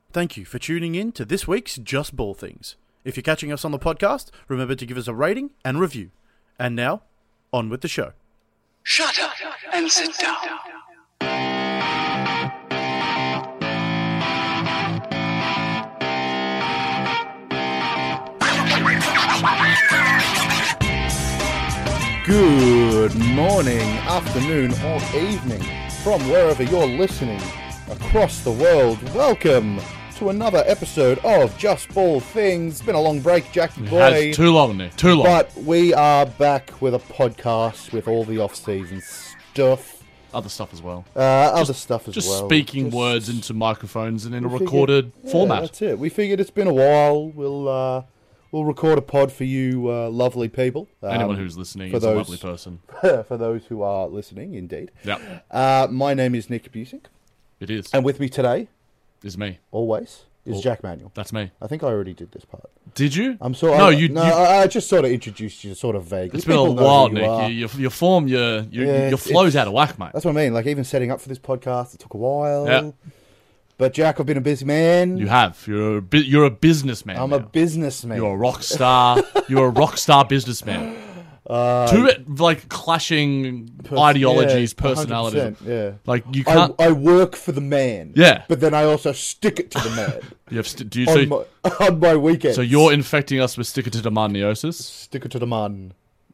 Thank you for tuning in to this week's Just Ball Things. If you're catching us on the podcast, remember to give us a rating and review. And now, on with the show. Shut up and sit down. Good morning, afternoon, or evening from wherever you're listening across the world. Welcome to another episode of Just Ball Things. It's been a long break, Jackie boy. It has too long, Nick. Too long. But we are back with a podcast with all the off-season stuff. Other stuff as well. Other stuff as Just well. speaking words into microphones and in a we figured- recorded format. That's it. We figured it's been a while. We'll record a pod for you lovely people. Anyone who's listening for is a those- lovely person. For those who are listening, indeed. Yeah, My name is Nick Busick, it is. and with me today, It's me. always, is Oh. Jack Manuel. That's me. I think I already did this part. Did you? I'm sorry. No, I just sort of introduced you, sort of vaguely. It's been a People know while, who you are. Nick. Your form, your flow's out of whack, mate. That's what I mean. Like even setting up for this podcast, it took a while. Yeah. But Jack, I've been a busy man. You have. You're a businessman. I'm now. a businessman. You're a rock star. You're a rock star businessman. Two clashing ideologies, yeah, personalities. 100%, yeah. Like you can't. I work for the man. Yeah. But then I also stick it to the man You have do you, on my weekends. so you're infecting us with sticker-to-the-man-neosis? stick it to the man.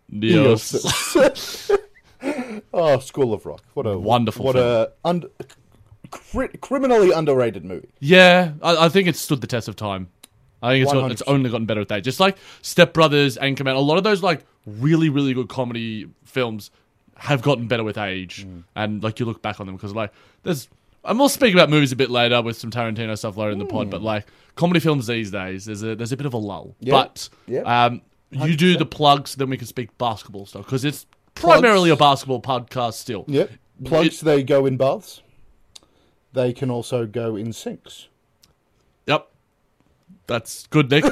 Neosis. Oh, School of Rock. What a Wonderful What film. criminally underrated movie. Yeah, I think it's stood the test of time. I think it's 100%. only gotten better with age. Just like Step Brothers, Anchorman, a lot of those like really, really good comedy films have gotten better with age. And like you look back on them because like and we'll speak about movies a bit later with some Tarantino stuff later in the pod, but like comedy films these days, there's a bit of a lull. Yeah. But Yeah. you do the plugs, then we can speak basketball stuff because it's primarily a basketball podcast still. Yep. Plugs, they go in baths. They can also go in sinks. Yep. That's good, Nick.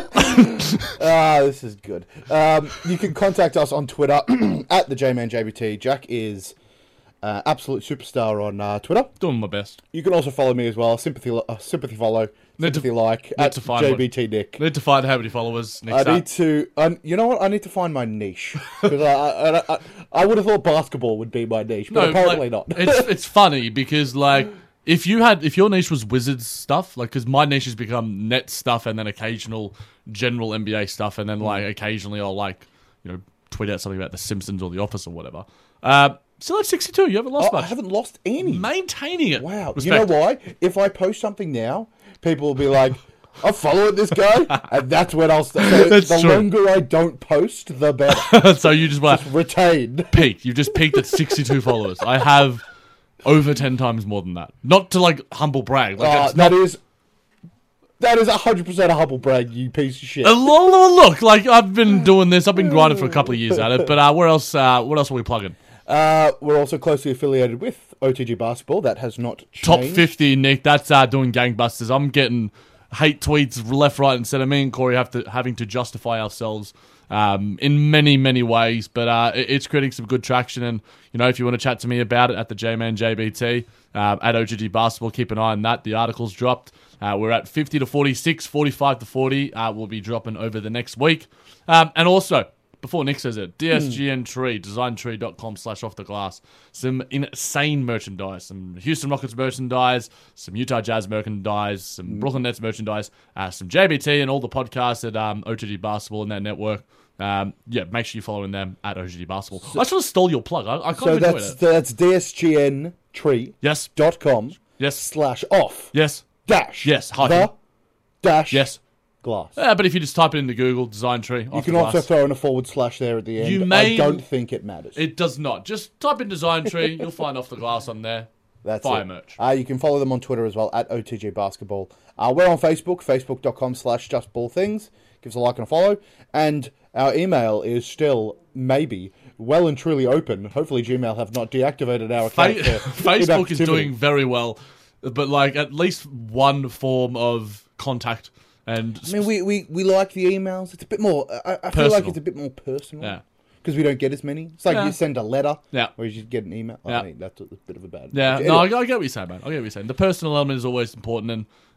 This is good. You can contact us on Twitter at the JManJBT. Jack is absolute superstar on Twitter. Doing my best. You can also follow me as well. Sympathy follow. Sympathy like at to find JBT Nick. Need to find how many followers next I need to. You know what? I need to find my niche because I would have thought basketball would be my niche, but apparently not. it's funny because like if your niche was Wizards stuff, like because my niche has become net stuff and then occasional general NBA stuff, and then like occasionally I'll like tweet out something about The Simpsons or The Office or whatever. Still at 62, you haven't lost much. I haven't lost any. Maintaining it. Wow. Respect. You know why? If I post something now, people will be like, I'm following this guy, and that's when I'll start. So That's the true. longer I don't post, the better. So you just want Retain. peaked. You've just peaked at 62 followers. I have over 10 times more than that. Not to like humble brag. Like it's That is 100% a humble brag, you piece of shit. Look, like I've been doing this. I've been grinding for a couple of years at it. But where else? What else are we plugging? We're also closely affiliated with OTG Basketball. That has not changed. Top 50, Nick. That's doing gangbusters. I'm getting hate tweets left, right, and centre. Me and Corey having to justify ourselves in many, many ways. But it's creating some good traction. And if you want to chat to me about it at the JManJBT at OTG Basketball, keep an eye on that. The article's dropped. We're at 50 to 46, 45 to 40. We'll be dropping over the next week. And also, before Nick says it, DSGN Tree, designtree.com/offtheglass. Some insane merchandise. Some Houston Rockets merchandise, some Utah Jazz merchandise, some Brooklyn Nets merchandise, some JBT and all the podcasts at OTG Basketball and their network. Make sure you're following them at OTG Basketball. I sort of stole your plug. I can't even do it. That's DSGNtree.com Yes. /off Yes. dash Yes. the Hyphen. dash Yes. glass. But if you just type it into Google, Design Tree, You can also throw in a / there at the end. You may- I don't think it matters. It does not. Just type in Design Tree. You'll find Off the Glass on there. That's Fire it. merch. You can follow them on Twitter as well, at OTG Basketball. We're on Facebook, facebook.com /JustBallThings. Give us a like and a follow. And our email is still, maybe, well and truly open. Hopefully Gmail have not deactivated our account. for Facebook is inactivity. doing very well, but like at least one form of contact. And I mean, we like the emails. It's a bit more, I feel like Personal. it's a bit more personal. Yeah. Because we don't get as many. It's like Yeah. you send a letter, Yeah. or you just get an email. Yeah. I mean, that's a bit of a bad... Yeah, Anyway. no, I get what you're saying, man. I get what you're saying. The personal element is always important, and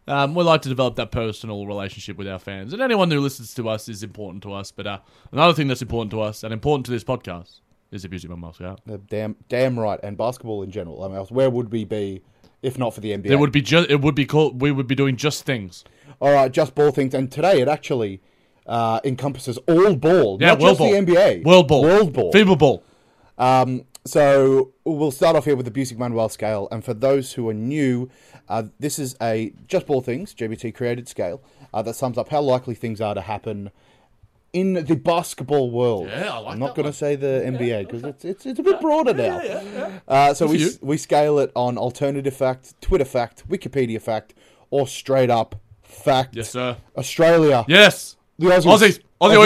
We like to develop that personal relationship with our fans. And anyone who listens to us is important to us. But another thing that's important to us and important to this podcast is the Music Man Moscow. Damn right. And basketball in general. I mean, where would we be if not for the NBA? We would be doing just things. All right, just ball things. And today it actually encompasses all ball, Yeah, not world just ball. the NBA. World ball. World ball. FIBA ball. So we'll start off here with the Busick Manuel scale. And for those who are new, this is a Just Ball Things, GBT created scale, that sums up how likely things are to happen in the basketball world. Yeah, I like I'm not that going one. to say the NBA because it's a bit broader now. So Good for you. we scale it on alternative fact, Twitter fact, Wikipedia fact, or straight up fact. Yes, sir. Australia. Yes. The Aussies. Aussie.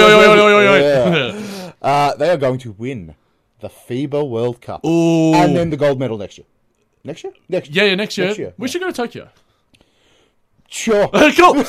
Oi. Yeah. They are going to win the FIBA World Cup. Ooh. And then the gold medal next year. Next year? Yeah, next year. Next year, We should go to Tokyo. Sure. Cool.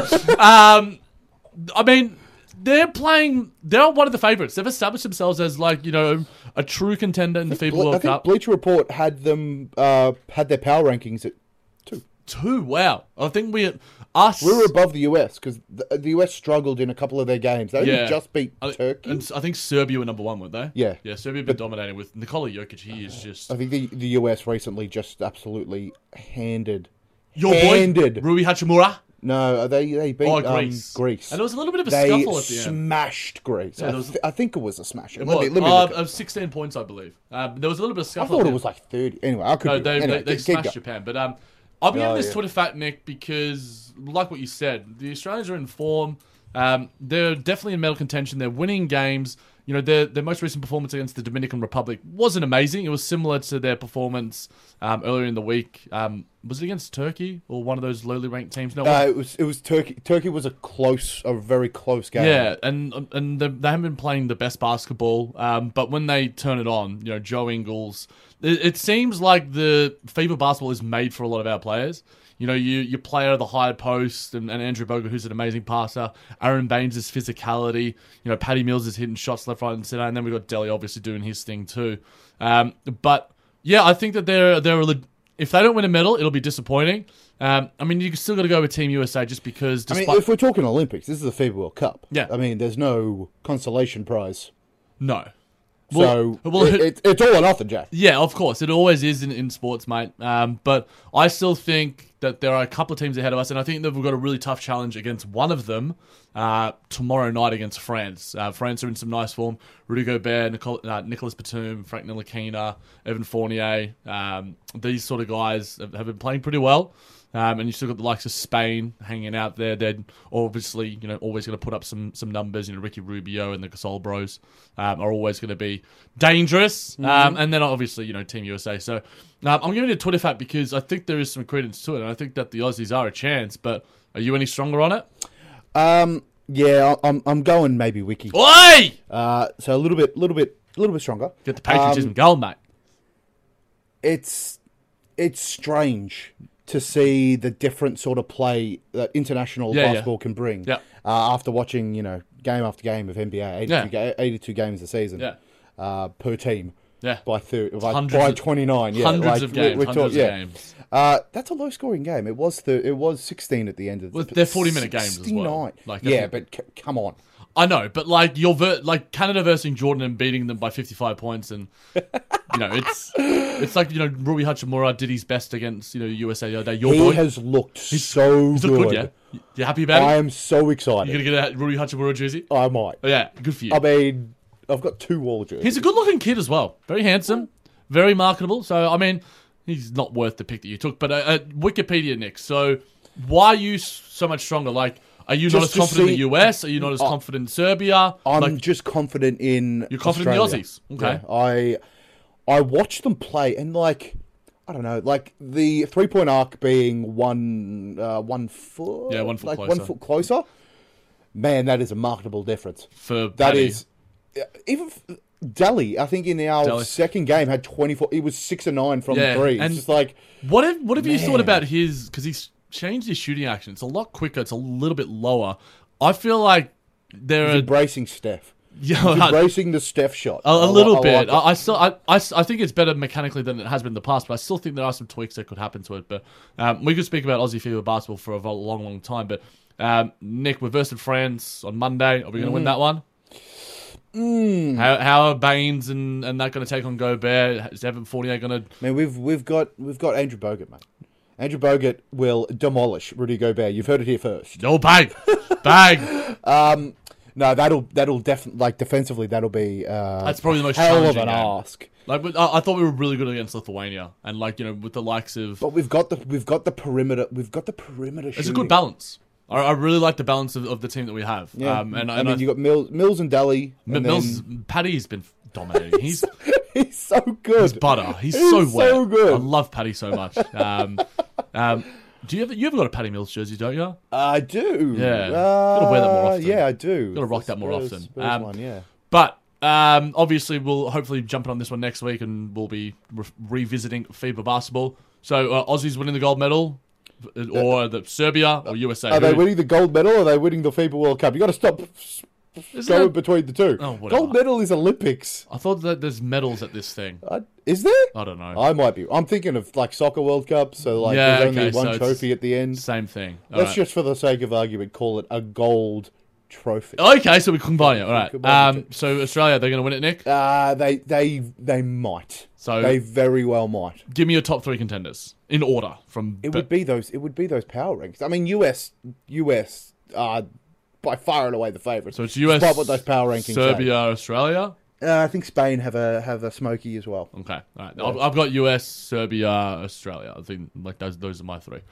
I mean, they're one of the favourites. They've established themselves as, like, you know, a true contender in the FIBA I World think Cup. Bleacher Report had them had their power rankings at 2. 2, wow. I think we were above the US because the US struggled in a couple of their games. They didn't just beat Turkey. And I think Serbia were number 1, weren't they? Yeah. Yeah, Serbia have been dominating with Nikola Jokic. He is just... I think the US recently just absolutely handed. Your boy, Rui Hachimura. No, they beat Greece. Greece. And there was a little bit of a They scuffle at the end. smashed Greece. Yeah, I think it was a smash. It Let me was. look. Of 16 points, I believe. There was a little bit of I scuffle. thought at it the was end. like 30. Anyway, I could. No, Anyway, they keep smashed going. Japan. But I'll be giving this yeah. Twitter fact, Nick, because like what you said, the Australians are in form. They're definitely in medal contention. They're winning games. You know, their most recent performance against the Dominican Republic wasn't amazing. It was similar to their performance earlier in the week. Was it against Turkey or one of those lowly ranked teams? No, it was Turkey. Turkey was a very close game. yeah, and they haven't been playing the best basketball. But when they turn it on, you know, Joe Ingles, it seems like the FIBA basketball is made for a lot of our players. You know, you play out of the high post, and Andrew Bogut, who's an amazing passer. Aaron Baines' physicality. You know, Patty Mills is hitting shots left, right, and center. And then we've got Delhi obviously doing his thing too. But yeah, I think that if they don't win a medal, it'll be disappointing. I mean, you still got to go with Team USA just because. I mean, if we're talking Olympics, this is the FIBA World Cup. Yeah. I mean, there's no consolation prize. No. So it's all or nothing, Jack. Yeah, of course. It always is in sports, mate. But I still think that there are a couple of teams ahead of us, and I think that we've got a really tough challenge against one of them tomorrow night against France. France are in some nice form. Rudy Gobert, Nicolas Batum, Frank Ntilikina, Evan Fournier. These sort of guys have been playing pretty well. And you still got the likes of Spain hanging out there. They're obviously, you know, always going to put up some numbers. You know, Ricky Rubio and the Gasol Bros are always going to be dangerous. And then obviously, you know, Team USA. So I'm giving it a Twitter fact because I think there is some credence to it, and I think that the Aussies are a chance. But are you any stronger on it? Yeah, I'm going maybe Wiki. Oi! So a little bit stronger. Get the patriotism going, mate. It's strange to see the different sort of play that international basketball can bring. Yeah. After watching, you know, game after game of NBA, 82 games a season per team. Yeah. By 29. Yeah. Hundreds of games. Games. That's a low scoring game. It was 16 at the end of the They're 40-minute games as well. 69. But come on. I know, but like like Canada versus Jordan and beating them by 55 points, and you know it's like, you know, Rui Hachimura did his best against, you know, USA the other day. He has looked so he's good. Looked good, yeah. You happy about it? I am so excited. You gonna get a Rui Hachimura jersey? I might. Oh, yeah, good for you. I mean, I've got 2 wall jerseys. He's a good-looking kid as well. Very handsome, very marketable. So I mean, he's not worth the pick that you took. But Wikipedia, Nick. So why are you so much stronger? Like, are you not as confident in the US? Are you not as confident in Serbia? I'm just confident in. You're confident Australia. in the Aussies. Okay. Yeah, I watched them play, and like, I don't know, like the 3-point arc being 1 foot. Yeah, 1 foot like closer. 1 foot closer. Man, that is a marketable difference. For That Paddy. is even Delhi. I think in our second game had 24. He was 6 and 9 from 3. It's and just like, what have you thought about his? Because he's changed his shooting action. It's a lot quicker. It's a little bit lower. I feel like he's embracing Steph. Yeah, He's embracing the Steph shot. a little I bit. like it. I think it's better mechanically than it has been in the past, but I still think there are some tweaks that could happen to it. But we could speak about Aussie FIBA basketball for a long, long time. But Nick, we're versus France on Monday. Are we going to win that one? How are Baines and that going to take on Gobert? Is Evan Fournier going to? Man, we've got Andrew Bogut, mate. Andrew Bogut will demolish Rudy Gobert. You've heard it here first. No, bang. No, that'll definitely defensively that'll be That's probably the most hell of challenging an game. ask. I thought we were really good against Lithuania, and with the likes of. But we've got the perimeter. We've got the perimeter. It's a good balance. I really like the balance of the team that we have. Yeah. And you got Mills and Delhi. Mills, Paddy's been dominating. He's so good. He's butter. He's so wet. So good. I love Paddy so much. Do you ever got a Paddy Mills jersey, don't you? I do. Yeah. Gotta wear that more often. Yeah, I do. Gotta rock that more often. Spurs one, yeah. But obviously, we'll hopefully jump on this one next week, and we'll be revisiting FIBA basketball. So Aussies winning the gold medal, or the Serbia or USA? Are they winning the gold medal, or are they winning the FIBA World Cup? You got to stop going between the two. Oh, whatever. Gold medal is Olympics. I thought that there's medals at this thing. Is there? I don't know. I might be. I'm thinking of soccer World Cup, so Yeah, there's only okay, one so trophy at the end. Same thing. Let's just, for the sake of argument, call it a gold trophy. Okay, so we combine it. All right. Combine the two. So Australia, they're going to win it, Nick. They might. So they very well might. Give me your top 3 contenders in order. It would be those power rankings. I mean, US are by far and away the favourites. So it's US, despite what those power rankings Serbia, say. Australia. I think Spain have a smoky as well. Okay, all right. I've got US, Serbia, Australia. I think those are my 3.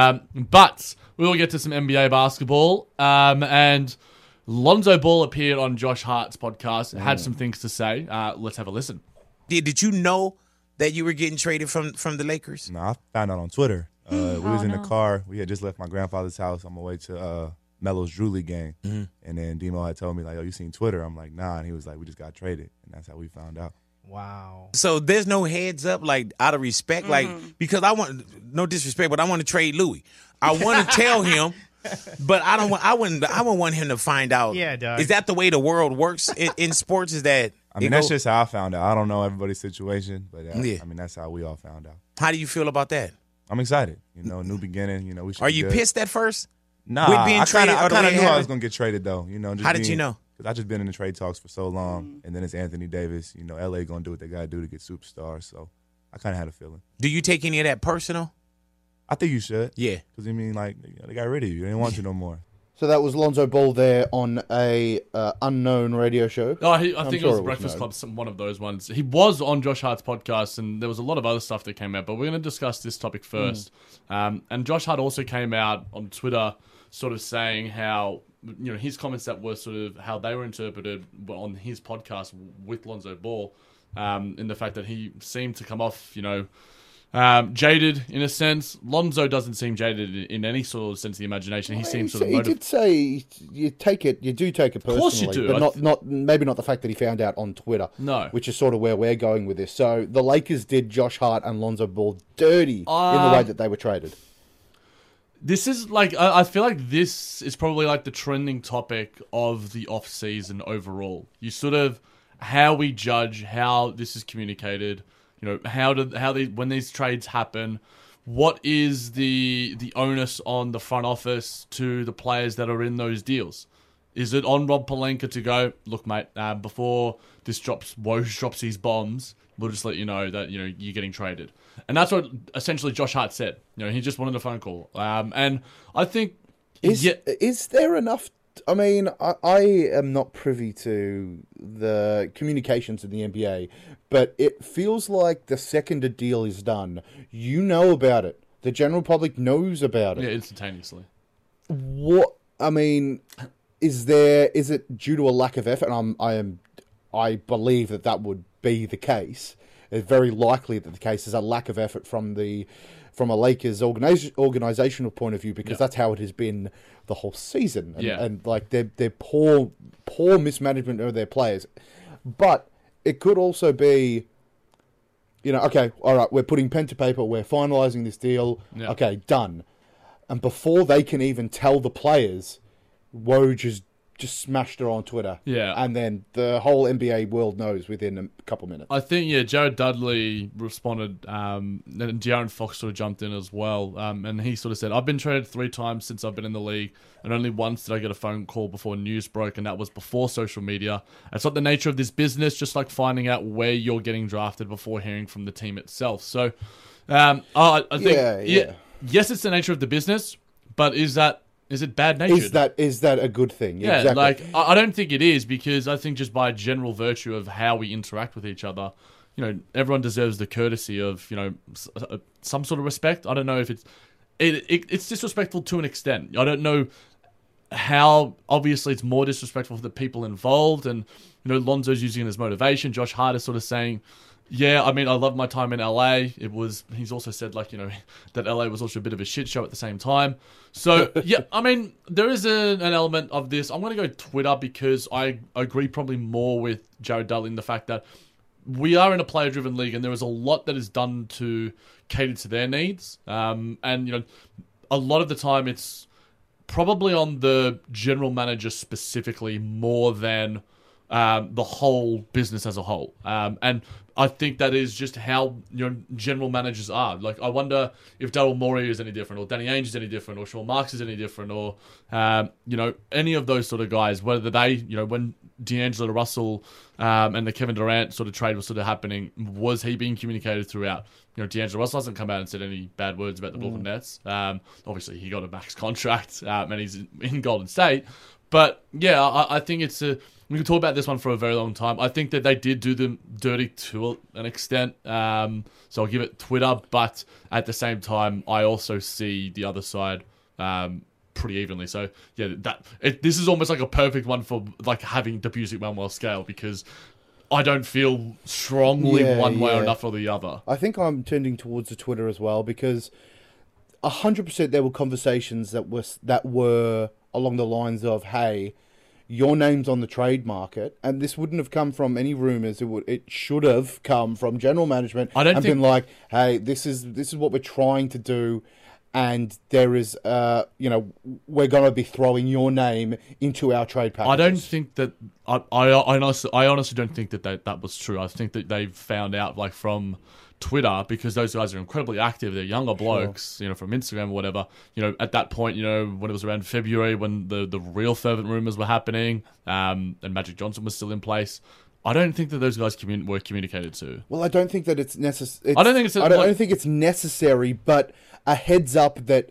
But we will get to some NBA basketball. And Lonzo Ball appeared on Josh Hart's podcast. Had some things to say. Let's have a listen. Did you know that you were getting traded from the Lakers? No, I found out on Twitter. We was in the car. We had just left my grandfather's house on my way to Melo's Drew League game. Mm-hmm. And then Demo had told me, like, oh, you seen Twitter? I'm like, nah. And he was like, we just got traded. And that's how we found out. Wow. So there's no heads up, like, out of respect, like, because I want, no disrespect, but I want to trade Louis. I want to tell him, but I wouldn't want him to find out. Yeah, dog. Is that the way the world works in sports? Is that? I mean, that's just how I found out. I don't know everybody's situation, but Yeah. I mean, that's how we all found out. How do you feel about that? I'm excited. New beginning. We should Are be you good. pissed at first? Nah, with being I traded or the kind way of it knew I was happened? going to get traded, though. Just How did you know? Because I just been in the trade talks for so long, and then it's Anthony Davis. LA going to do what they got to do to get superstars, so I kind of had a feeling. Do you take any of that personal? I think you should. Yeah. Because, they got rid of you. They didn't want you no more. So that was Lonzo Ball there on a unknown radio show. Oh, I think it was sure Breakfast known. Club, one of those ones. He was on Josh Hart's podcast, and there was a lot of other stuff that came out, but we're going to discuss this topic first. And Josh Hart also came out on Twitter sort of saying how, his comments that were sort of how they were interpreted on his podcast with Lonzo Ball, in the fact that he seemed to come off, jaded in a sense. Lonzo doesn't seem jaded in any sort of sense of the imagination. He seems sort of He did say you do take it personally. Of course you do. But maybe not the fact that he found out on Twitter. No. Which is sort of where we're going with this. So the Lakers did Josh Hart and Lonzo Ball dirty in the way that they were traded. This is I feel like this is probably like the trending topic of the off season overall. You sort of how we judge how this is communicated. When these trades happen, what is the onus on the front office to the players that are in those deals? Is it on Rob Pelinka to go, look, mate, before Woj drops these bombs, we'll just let you know that you're getting traded, and that's what essentially Josh Hart said. He just wanted a phone call, and I think is there enough? I mean, I am not privy to the communications in the NBA, but it feels like the second a deal is done, you know about it. The general public knows about it. Yeah, instantaneously. Is it due to a lack of effort? And I believe that would be the case. It's very likely that the case is a lack of effort from a Lakers organizational point of view, because that's how it has been the whole season. And like their poor mismanagement of their players. But it could also be, okay, all right, we're putting pen to paper, we're finalizing this deal. Yeah. Okay, done. And before they can even tell the players, Woj has just smashed her on Twitter. Yeah. And then the whole NBA world knows within a couple minutes. I think, Jared Dudley responded, and De'Aaron Fox sort of jumped in as well, and he sort of said, I've been traded 3 times since I've been in the league, and only once did I get a phone call before news broke, and that was before social media. It's not the nature of this business, just like finding out where you're getting drafted before hearing from the team itself. So, I think, yes, it's the nature of the business, but is it bad natured? Is that a good thing? Yeah, exactly. like I don't think it is, because I think just by general virtue of how we interact with each other, everyone deserves the courtesy of some sort of respect. I don't know if it's disrespectful to an extent. I don't know how. Obviously, it's more disrespectful for the people involved, and Lonzo's using it as motivation. Josh Hart is sort of saying, yeah, I mean, I love my time in LA. He's also said, that LA was also a bit of a shit show at the same time. So, yeah, I mean, there is an element of this. I'm going to go Twitter, because I agree probably more with Jared Dudley in the fact that we are in a player-driven league, and there is a lot that is done to cater to their needs. And, a lot of the time it's probably on the general manager specifically more than the whole business as a whole. And I think that is just how general managers are. Like, I wonder if Daryl Morey is any different, or Danny Ainge is any different, or Sean Marks is any different, or any of those sort of guys. Whether they, when D'Angelo Russell and the Kevin Durant sort of trade was sort of happening, was he being communicated throughout? D'Angelo Russell hasn't come out and said any bad words about the Brooklyn Nets. Obviously, he got a max contract and he's in Golden State. But yeah, I think we could talk about this one for a very long time. I think that they did do them dirty to an extent. So I'll give it Twitter, but at the same time, I also see the other side pretty evenly. So yeah, this is almost like a perfect one for having the Busick Manuel scale, because I don't feel strongly one way or enough or the other. I think I'm tending towards the Twitter as well, because 100% there were conversations that were along the lines of, hey, your name's on the trade market, and this wouldn't have come from any rumors. It should have come from general management. Been like, hey, this is what we're trying to do, and there is, we're going to be throwing your name into our trade package. I don't think that. I honestly don't think that was true. I think that they found out from Twitter, because those guys are incredibly active. They're younger blokes, from Instagram or whatever. At that point, when it was around February, when the real fervent rumors were happening, and Magic Johnson was still in place, I don't think that those guys were communicated to. Well, I don't think that it's necessary. I don't think it's necessary, but a heads up that,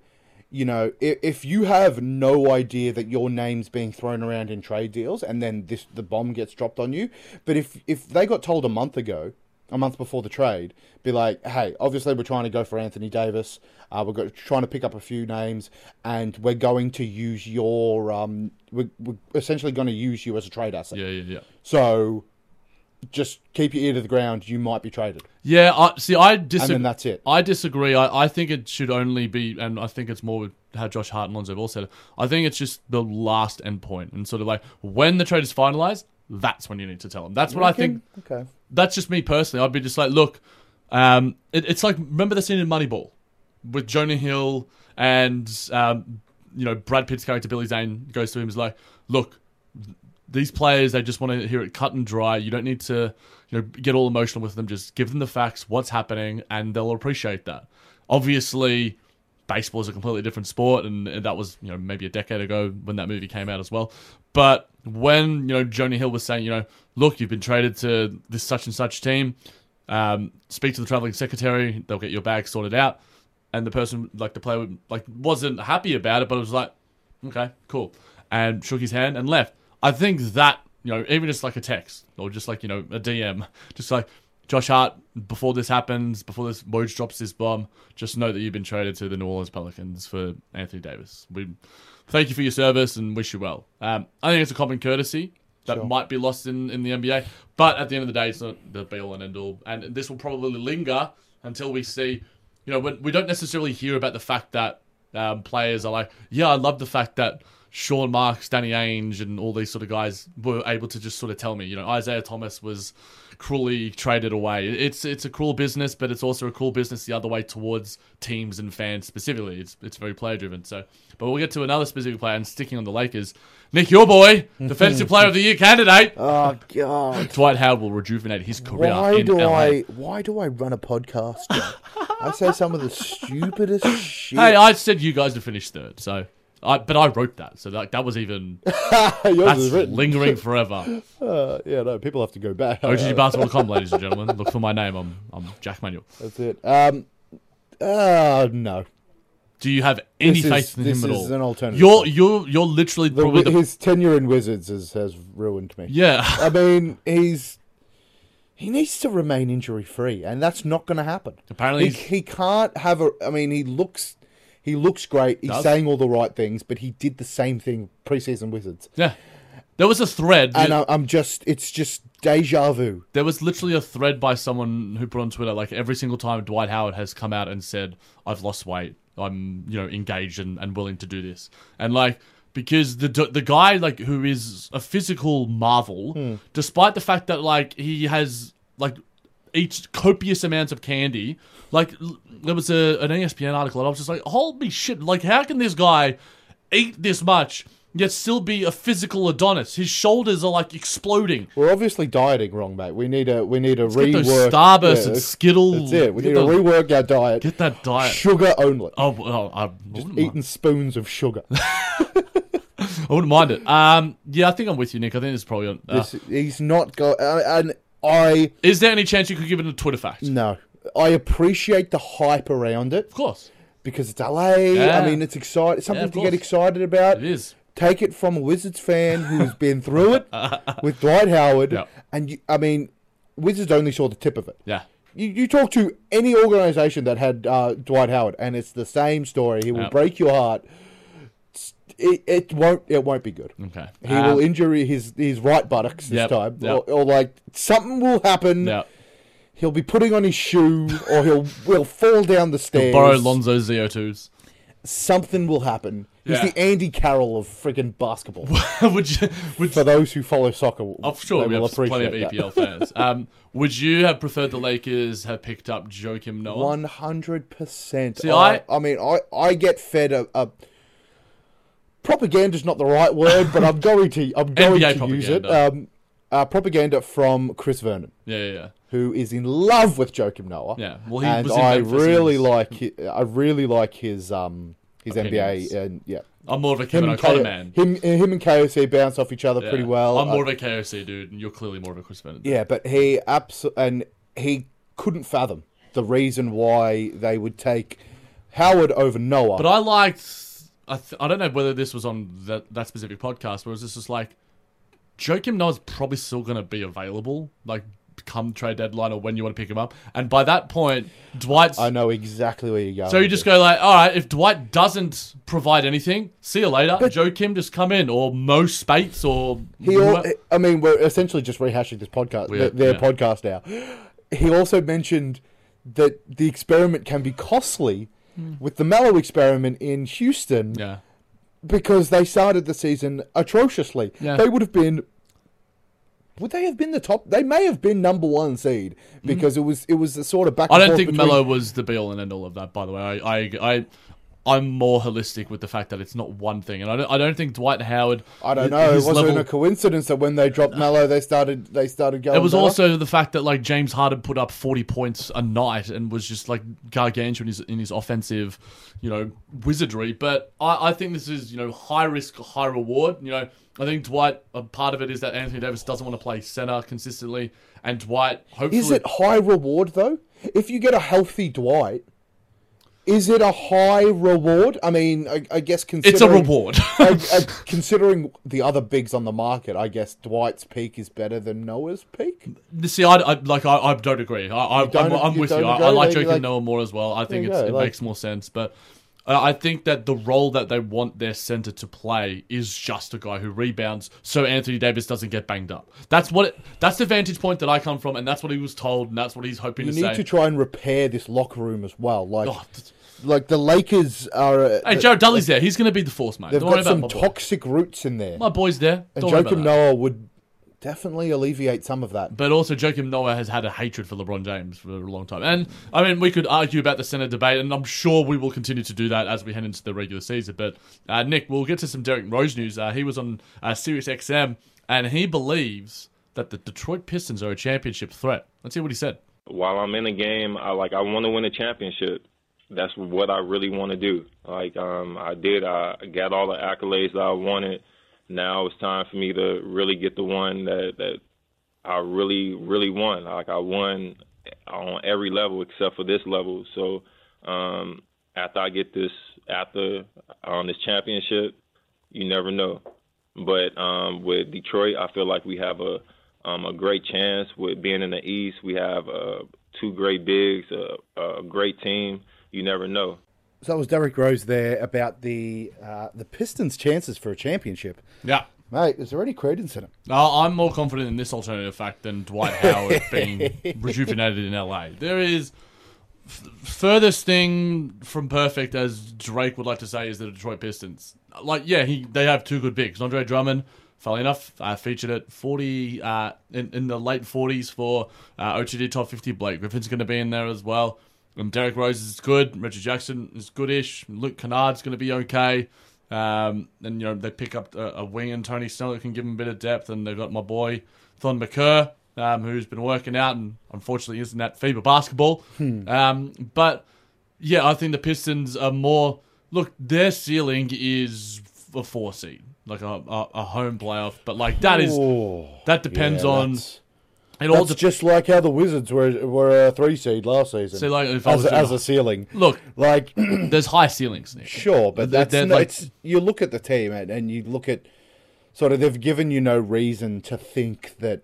if you have no idea that your name's being thrown around in trade deals, and then the bomb gets dropped on you, but if they got told a month before the trade, be like, hey, obviously we're trying to go for Anthony Davis. We're trying to pick up a few names, and we're going to use your... we're essentially going to use you as a trade asset. Yeah. So just keep your ear to the ground. You might be traded. Yeah, I disagree. And then that's it. I disagree. I think it should only be, and I think it's more with how Josh Hart and Lonzo have all said it, I think it's just the last end point. And sort of when the trade is finalised, that's when you need to tell them. That's what I think. Okay. That's just me personally. I'd be just like, look, it's like, remember the scene in Moneyball with Jonah Hill and, Brad Pitt's character Billy Zane goes to him and is like, look, these players, they just want to hear it cut and dry. You don't need to, get all emotional with them. Just give them the facts, what's happening, and they'll appreciate that. Obviously, baseball is a completely different sport, and that was, maybe a decade ago when that movie came out as well. But when, Jonah Hill was saying, look, you've been traded to this such and such team, speak to the traveling secretary, they'll get your bag sorted out. And the person, the player, wasn't happy about it, but it was like, okay, cool. And shook his hand and left. I think that, even just a text or just a DM, just Josh Hart, before this happens, before this Woj drops this bomb, just know that you've been traded to the New Orleans Pelicans for Anthony Davis. We thank you for your service and wish you well. I think it's a common courtesy that might be lost in the NBA, but at the end of the day, it's not the be-all and end-all. And this will probably linger until we see, when we don't necessarily hear about the fact that players are like, yeah, I love the fact that Sean Marks, Danny Ainge, and all these sort of guys were able to just sort of tell me, you know, Isaiah Thomas was cruelly traded away. It's a cruel business, but it's also a cruel business the other way towards teams and fans specifically. It's very player driven. So, but we'll get to another specific player, and sticking on the Lakers, Nick, your boy, Defensive Player of the Year candidate. Oh God! Dwight Howard will rejuvenate his career Why in do LA. Why do I run a podcast? Joe? I say some of the stupidest shit. Hey, I said you guys to finish third, so but I wrote that, so that was even Yours that's is written. lingering forever. Yeah, no, people have to go back. OTGbasketball.com, ladies and gentlemen. Look for my name. I'm Jack Manuel. That's it. No. Do you have any This is- faith in this him at is all? an alternative. You're literally probably His tenure in Wizards has ruined me. yeah. I mean, he needs to remain injury free, and that's not going to happen. Apparently he can't have a. I mean, he looks great. He's Does. saying all the right things, but he did the same thing preseason Wizards, Yeah. There was a thread. and it's just deja vu. There was literally a thread by someone who put on Twitter, like, every single time Dwight Howard has come out and said, I've lost weight, I'm, you know, engaged and willing to do this. And, like, because the guy, like, who is a physical marvel, despite the fact that, like, he has, like, eats copious amounts of candy, like, there was an ESPN article, and I was just like, holy shit, like, how can this guy eat this much yet still be a physical Adonis? His shoulders are, like, exploding. We're obviously dieting wrong, mate. We need a Get those rework. Starburst Yeah, and Skittles. That's it. We need to rework our diet. Get that diet. Sugar only. Oh, well, I wouldn't, Eating spoons of sugar. I wouldn't mind it. Yeah, I think I'm with you, Nick. I think it's probably. He's not going. And I Is there any chance you could give it a Twitter fact? no. I appreciate the hype around it Of course, because it's LA. Yeah. I mean, it's exciting. It's something of to get course. excited about. it is. Take it from a Wizards fan who's been through it with Dwight Howard, Yeah. and I mean, Wizards only saw the tip of it. Yeah, You talk to any organization that had Dwight Howard, and it's the same story. He will Yeah. break your heart. It won't be good. okay. He will injure his right buttocks this Yep, time, yep. or like something will happen. Yeah, He'll be putting on his shoe, or he'll fall down the stairs. borrow Lonzo's ZO2s. Something will happen. He's Yeah. the Andy Carroll of friggin' basketball. would you? For those who follow soccer, I'm sure they we will have plenty of appreciate EPL fans. Would you have preferred the Lakers have picked up Joakim Noah? 100%. See, I mean, I get fed a propaganda's not the right word, but I'm going to NBA use it. propaganda. Propaganda from Chris Vernon, Yeah. who is in love with Joakim Noah. Yeah. Well, he and was in I Memphis. really He's- like his Opinions. NBA and yeah. I'm more of a Kevin O'Connor man. Him and KOC bounce off each other Yeah. pretty well. I'm more of a KOC dude, and you're clearly more of a Chris Bennett. Yeah, but he couldn't fathom the reason why they would take Howard over Noah. But I liked. I don't know whether this was on that specific podcast, or was this just like Joakim Noah's probably still going to be available, like come trade deadline or when you want to pick him up. And by that point, Dwight's. I know exactly where you're going. So you just go like, all right, if Dwight doesn't provide anything, see you later. Joakim just come in, or Mo Spates, or I mean, we're essentially just rehashing this podcast, their podcast now. He also mentioned that the experiment can be costly with the Melo experiment in Houston yeah, because they started the season atrociously. Yeah. They would they have been the top? They may have been number one seed because it was the sort of back. I And don't forth think between, Melo was the be all and end all of that. By the way, I'm more holistic with the fact that it's not one thing, and I don't think Dwight Howard. I don't know. It his wasn't level- a coincidence that when they dropped Melo, they started going. It was better. also the fact that like James Harden put up 40 points a night and was just like gargantuan in his offensive, wizardry. But I think this is high risk, high reward. I think Dwight. A part of it is that Anthony Davis doesn't want to play center consistently, and Dwight hopefully Is it high reward though? If you get a healthy Dwight, is it a high reward? I mean, I guess considering it's a reward. considering the other bigs on the market, I guess Dwight's peak is better than Noah's peak. See, I don't agree. I'm with you. I like Joakim Noah more as well. I think it makes more sense, but I think that the role that they want their center to play is just a guy who rebounds, so Anthony Davis doesn't get banged up. That's the vantage point that I come from, and that's what he was told, and that's what he's hoping You to say. need to try and repair this locker room as well. Like, Like the Lakers are. Hey, Jared Dudley's there. He's going to be the force, mate. They've Don't worry got about some my boy. toxic roots in there, My boy's there. and Don't worry about Joakim that. Noah would definitely alleviate some of that. But also, Joakim Noah has had a hatred for LeBron James for a long time. And, I mean, we could argue about the Senate debate, and I'm sure we will continue to do that as we head into the regular season. But, Nick, we'll get to some Derrick Rose news. He was on Sirius XM, and he believes that the Detroit Pistons are a championship threat. Let's hear what he said. While I'm in the game, I want to win a championship. That's what I really want to do. I got all the accolades that I wanted. Now it's time for me to really get the one that I really, really want. Like, I won on every level except for this level. So after I get this championship, you never know. But with Detroit, I feel like we have a great chance with being in the East. We have two great bigs, a great team. You never know. So that was Derrick Rose there about the Pistons' chances for a championship. Yeah. Mate, is there any credence in it? I'm more confident in this alternative fact than Dwight Howard being rejuvenated in LA. There is furthest thing from perfect, as Drake would like to say, is the Detroit Pistons. Like, yeah, they have two good bigs. Andre Drummond, funnily enough, featured at 40 in the late 40s for OTD Top 50. Blake Griffin's going to be in there as well. And Derrick Rose is good. Reggie Jackson is goodish. Luke Kennard's going to be okay. And, they pick up a wing and Tony Snell that can give them a bit of depth. And they've got my boy, Thon McCurr, who's been working out and unfortunately isn't at FIBA basketball. But, yeah, I think the Pistons are more... Look, their ceiling is a 4 seed. Like a home playoff. But, like, that depends on... That's just like how the Wizards were a 3 seed last season. So, like, if as a ceiling. Look, like there's high ceilings, Nick. Sure, but They're you look at the team and you look at sort of they've given you no reason to think that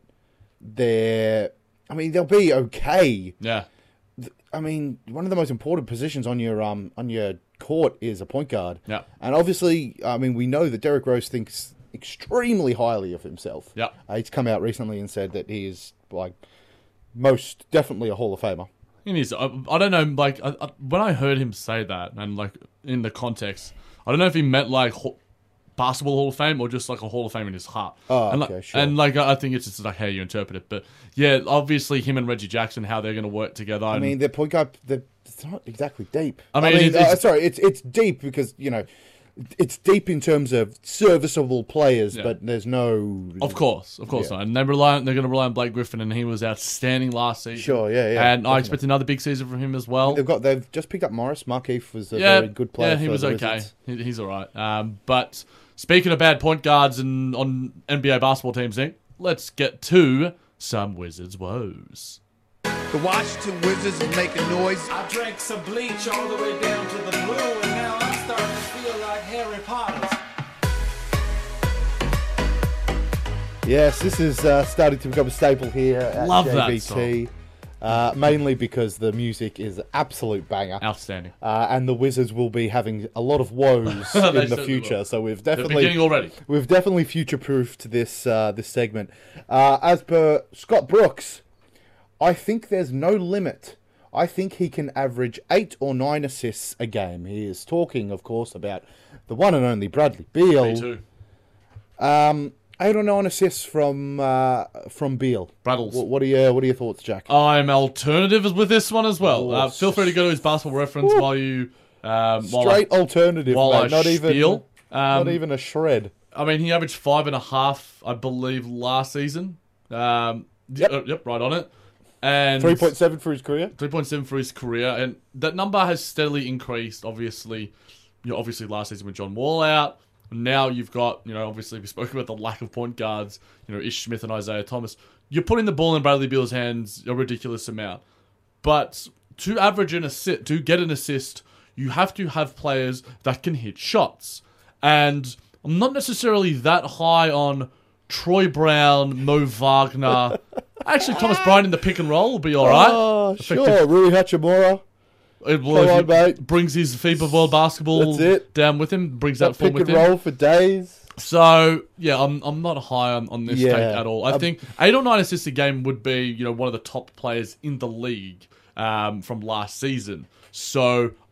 they'll be okay. Yeah. I mean, one of the most important positions on your court is a point guard. Yeah. And obviously, I mean, we know that Derrick Rose thinks extremely highly of himself. Yeah. He's come out recently and said that he is like most definitely a Hall of Famer. It is. I don't know. Like when I heard him say that, and like in the context, I don't know if he meant like basketball Hall of Fame or just like a Hall of Fame in his heart. Oh, and, okay, sure. And like I think it's just like how you interpret it. But yeah, obviously him and Reggie Jackson, how they're going to work together. I mean, their point guard, it's not exactly deep. I mean, it's deep because it's deep in terms of serviceable players, but there's no. Of course not. And they're going to rely on Blake Griffin, and he was outstanding last season. Sure, yeah. And definitely. I expect another big season from him as well. They've just picked up Morris. Markieff was a very good player. Yeah, he was the okay. Wizards. He's all right. But speaking of bad point guards and on NBA basketball teams, Nick, let's get to some Wizards woes. The Washington Wizards are making noise. I drank some bleach all the way down to the blue, and now I'm starting to feel like Harry Potter. Yes, this is starting to become a staple here at Love JVT. that song. Mainly because the music is an absolute banger. Outstanding. And the Wizards will be having a lot of woes in the future. will. So we've They're definitely beginning already. We've definitely future-proofed this segment. As per Scott Brooks, I think there's no limit. I think he can average 8 or 9 assists a game. He is talking, of course, about the one and only Bradley Beal. Me too. 8 or 9 assists from Beal. Braddles. What are your thoughts, Jack? I'm alternative with this one as well. Oh, Feel free to go to his basketball reference while you... Straight alternative, while mate. I Not even spiel. not even a shred. I mean, he averaged 5.5, I believe, last season. Yep, right on it. And 3.7 for his career. 3.7 for his career, and that number has steadily increased. Obviously last season with John Wall out. Now you've got, obviously we spoke about the lack of point guards. Ish Smith and Isaiah Thomas. You're putting the ball in Bradley Beal's hands a ridiculous amount, but to get an assist, you have to have players that can hit shots. And I'm not necessarily that high on Troy Brown, Mo Wagner. Actually, Thomas Bryant in the pick and roll will be all right. Oh, sure. Rui Hachimura. Brings his FIBA World Basketball down with him, brings that form with him. Pick and roll for days. So, yeah, I'm not high on this take at all. I think 8 or 9 assists a game would be, one of the top players in the league from last season. So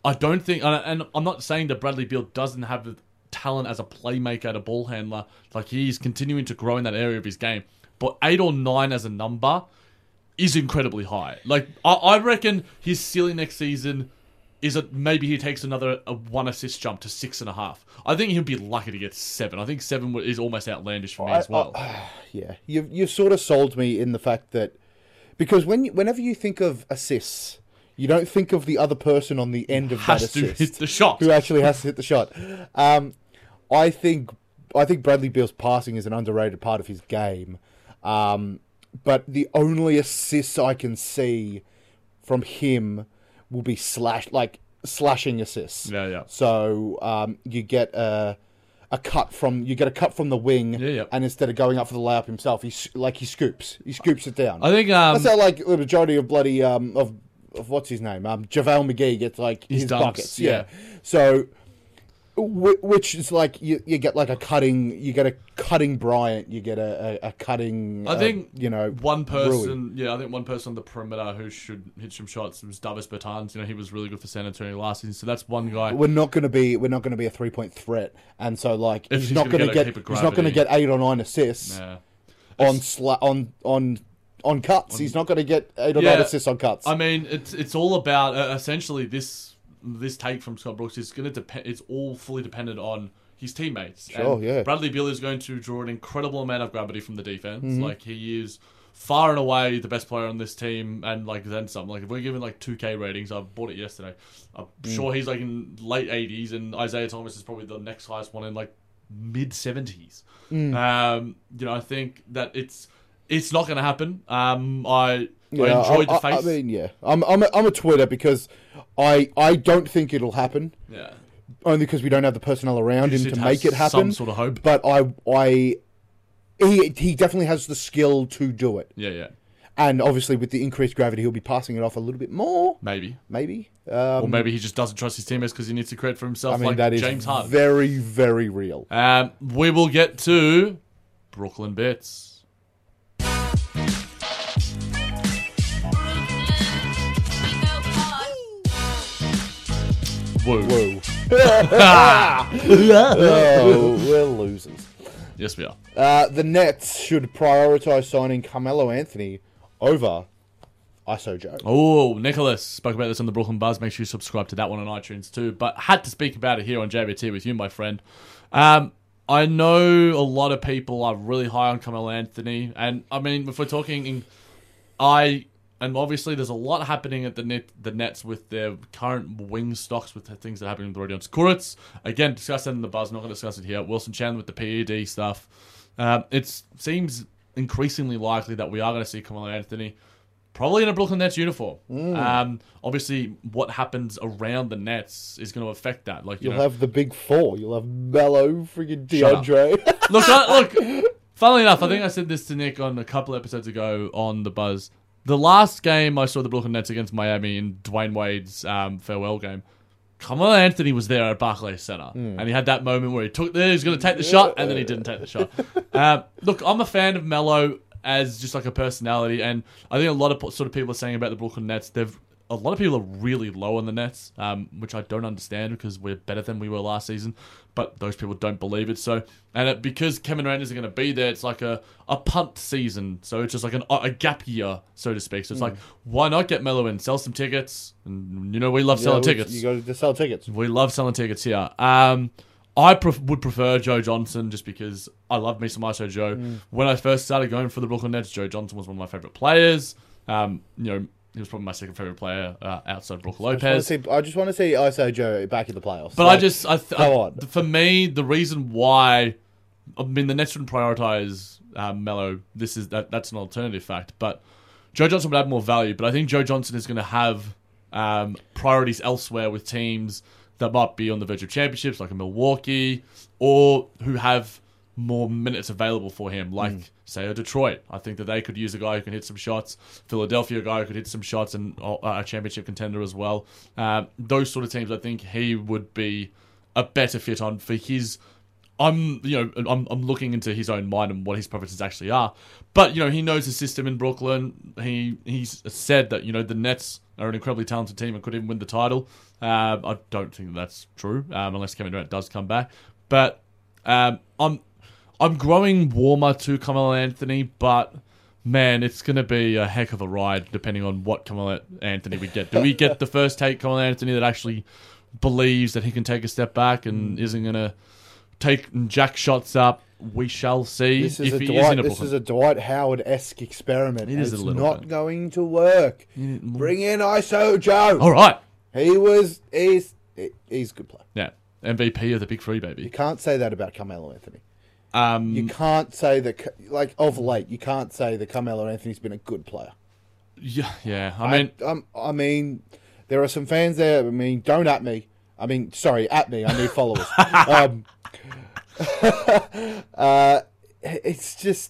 I don't think, and I'm not saying that Bradley Beal doesn't have the talent as a playmaker and a ball handler. Like, he's continuing to grow in that area of his game. But 8 or 9 as a number is incredibly high. Like, I reckon his ceiling next season is that maybe he takes another 1 assist jump to 6.5. I think he'll be lucky to get 7. I think 7 is almost outlandish for me as well. Yeah, you've sort of sold me in the fact that, because whenever you think of assists, you don't think of the other person on the end of that assist to hit the shot, who actually has to hit the shot. I think Bradley Beal's passing is an underrated part of his game, but the only assists I can see from him will be slashing assists. Yeah. So you get a cut from the wing, and instead of going up for the layup himself, he scoops it down. I think that's how the majority of bloody of what's his name, JaVale McGee gets his dunks, buckets. Yeah. So which is like you get like a cutting Bryant, you get a cutting. I think one person. Rui. Yeah, I think one person on the perimeter who should hit some shots was Davis Bertans. He was really good for San Antonio last season, so that's one guy. We're not going to be a 3-point threat, and so he's not going to get 8 or 9 assists on cuts. He's not going to get 8 or 9 assists on cuts. I mean, it's all about essentially this take from Scott Brooks is going to depend. It's all fully dependent on his teammates. Sure, yeah. Bradley Beal is going to draw an incredible amount of gravity from the defense. Like, he is far and away the best player on this team, and then some. Like, if we're giving 2K ratings, I bought it yesterday. I'm sure he's in late 80s, and Isaiah Thomas is probably the next highest one in mid 70s. I think that it's not going to happen. I enjoyed the face. I mean, I'm a Twitter because I don't think it'll happen. Yeah. Only because we don't have the personnel around him to make it happen. Some sort of hope. But he definitely has the skill to do it. Yeah. And obviously with the increased gravity, he'll be passing it off a little bit more. Maybe. Or maybe he just doesn't trust his teammates because he needs to create for himself. I mean, that is James Harden. very, very real. We will get to Brooklyn Bits. Whoa. We're losers. Yes, we are. The Nets should prioritize signing Carmelo Anthony over ISO Joe. Oh, Nicholas spoke about this on the Brooklyn Buzz. Make sure you subscribe to that one on iTunes too. But had to speak about it here on JBT with you, my friend. I know a lot of people are really high on Carmelo Anthony. And, I mean, if we're talking... And obviously, there's a lot happening at the Nets with their current wing stocks, with the things that are happening with Rodion Kurucs. Again, discuss that in the Buzz. Not going to discuss it here. Wilson Chandler with the PED stuff. It seems increasingly likely that we are going to see Carmelo Anthony probably in a Brooklyn Nets uniform. Obviously, what happens around the Nets is going to affect that. You'll have the big four. You'll have Melo, friggin' DeAndre. Look. Funnily enough, I think I said this to Nick on a couple episodes ago on the Buzz. The last game I saw the Brooklyn Nets against Miami in Dwayne Wade's farewell game, Carmelo Anthony was there at Barclays Center, and he had that moment where he was going to take the shot, and then he didn't take the shot. Look, I'm a fan of Melo as just a personality, and I think a lot of sort of people are saying about the Brooklyn Nets, a lot of people are really low on the Nets, which I don't understand because we're better than we were last season, but those people don't believe it. So, because Kevin Durant isn't going to be there, it's like a punt season. So it's just like a gap year, so to speak. So it's why not get Melo in, sell some tickets? And we love selling tickets. You got to sell tickets. We love selling tickets here. I would prefer Joe Johnson just because I love me some ISO Joe. When I first started going for the Brooklyn Nets, Joe Johnson was one of my favorite players. He was probably my second favorite player outside Brook Lopez. I just want to see ISO Joe back in the playoffs. But for me, the reason why, the Nets shouldn't prioritize Melo. That's an alternative fact. But Joe Johnson would add more value. But I think Joe Johnson is going to have priorities elsewhere with teams that might be on the verge of championships, like a Milwaukee, or who have more minutes available for him, say a Detroit. I think that they could use a guy who can hit some shots. Philadelphia, a guy who could hit some shots, and a championship contender as well. Those sort of teams, I think he would be a better fit on for his I'm looking into his own mind and what his preferences actually are. But, he knows the system in Brooklyn. He's said that, the Nets are an incredibly talented team and could even win the title. I don't think that's true, unless Kevin Durant does come back. But I'm growing warmer to Carmelo Anthony, but man, it's going to be a heck of a ride depending on what Carmelo Anthony we get. Do we get the first take Carmelo Anthony that actually believes that he can take a step back and isn't going to take jack shots up? We shall see. This is a Dwight Howard-esque experiment. It is a little not bit. going to work. Bring in ISO Joe. All right. He's a good player. Yeah. MVP of the Big Three, baby. You can't say that about Carmelo Anthony. Um, You can't say that, of late, you can't say that Carmelo Anthony's been a good player. Yeah. I mean, there are some fans there. Don't at me. Sorry, at me. I need followers. It's just,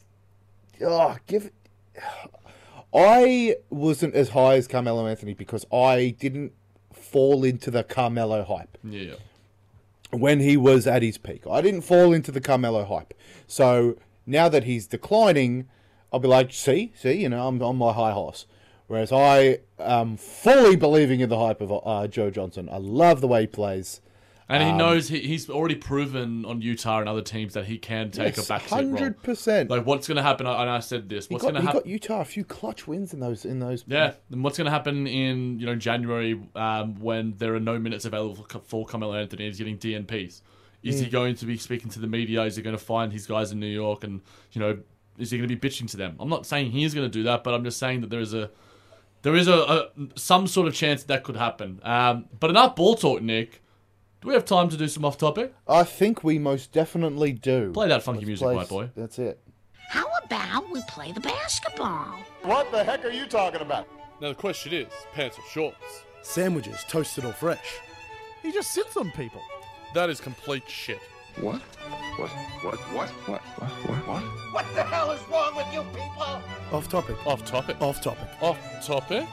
I wasn't as high as Carmelo Anthony because I didn't fall into the Carmelo hype. Yeah. When he was at his peak, I didn't fall into the Carmelo hype. So now that he's declining, I'll be like, see, I'm on my high horse. Whereas I am fully believing in the hype of Joe Johnson. I love the way he plays. And he knows he's already proven on Utah and other teams that he can take a backseat role. 100%. Like, what's going to happen? And I said this. What's going to happen? He got Utah a few clutch wins in those. Yeah. And what's going to happen in January when there are no minutes available for Carmelo Anthony? He's getting DNPs. Is he going to be speaking to the media? Is he going to find his guys in New York and is he going to be bitching to them? I'm not saying he is going to do that, but I'm just saying that there is a some sort of chance that could happen. But enough ball talk, Nick. Do we have time to do some off topic? I think we most definitely do. Play that funky music, white boy. That's it. How about we play the basketball? What the heck are you talking about? Now the question is, pants or shorts? Sandwiches, toasted or fresh? He just sits on people. That is complete shit. What? What the hell is wrong with you people? Off topic. Off topic. Off topic. Off topic?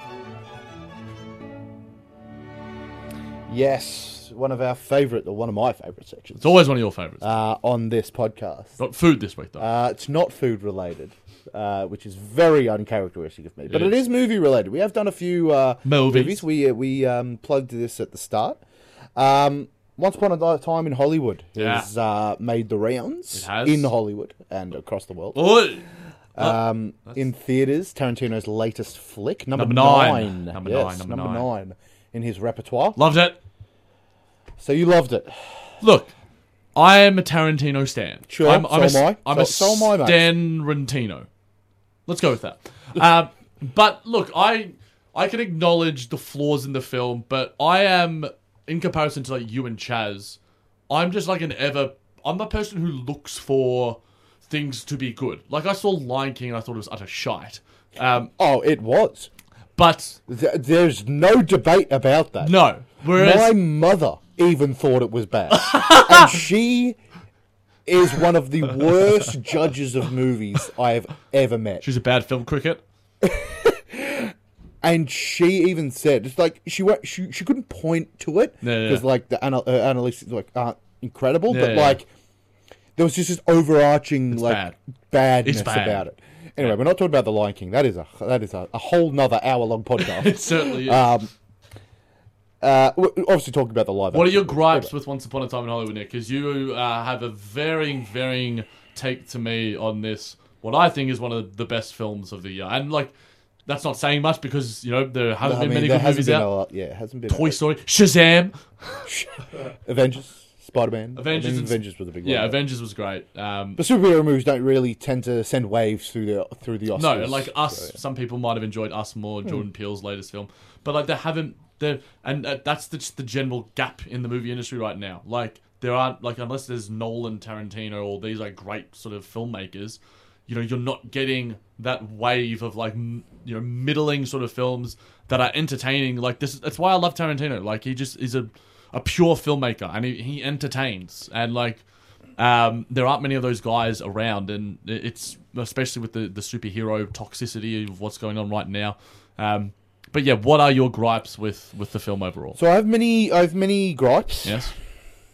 Yes, one of my favourite sections. It's always one of your favourites. On this podcast. Not food this week, though. It's not food related, which is very uncharacteristic of me. But it is movie related. We have done a few movies. We plugged this at the start. Once Upon a Time in Hollywood has made the rounds in Hollywood and across the world. In theaters, Tarantino's latest flick, number 9. Number 9 in his repertoire. Loved it. So you loved it. Look, I am a Tarantino stan. Sure, I'm a mate. Stan-rantino. Let's go with that. But look, I can acknowledge the flaws in the film, but I am, in comparison to like you and Chaz, I'm just like I'm a person who looks for things to be good. Like I saw Lion King and I thought it was utter shite. It was. But there's no debate about that. No. Whereas my mother even thought it was bad. And she is one of the worst judges of movies I have ever met. She's a bad film critic. And she even said, it's like she couldn't point to it because like the analysts aren't incredible, but like there was just this overarching badness about it. Anyway, we're not talking about The Lion King. That is a whole nother hour-long podcast. It certainly is. We're obviously talking about the live. What are your gripes with Once Upon a Time in Hollywood, Nick? Because you have a varying take to me on this. What I think is one of the best films of the year, and like that's not saying much because there haven't been many good movies out. It hasn't been. Toy Story, Shazam, Avengers. Spider-Man. Avengers was a big one. Yeah, Avengers was great. But superhero movies don't really tend to send waves through the Oscars. No, like Us. So, some people might have enjoyed Us more. Jordan Peele's latest film, but like they haven't. That's the general gap in the movie industry right now. Like there aren't unless there's Nolan, Tarantino, or these like great sort of filmmakers. You're not getting that wave of like middling sort of films that are entertaining. Like this. That's why I love Tarantino. Like he just is a pure filmmaker, and he entertains, and like there aren't many of those guys around, and it's especially with the superhero toxicity of what's going on right now. But yeah, what are your gripes with the film overall? So I have many gripes. Yes.